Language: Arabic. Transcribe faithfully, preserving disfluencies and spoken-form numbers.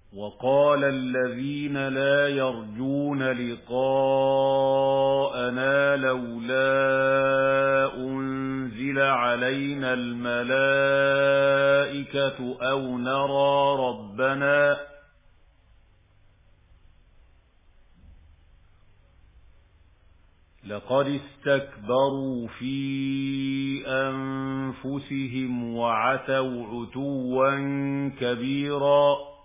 وقال الذين لا يرجون لقاءنا لولا أنزل علينا الملائكة أو نرى ربنا لقد استكبروا في أنفسهم وعتوا عتوا كبيرا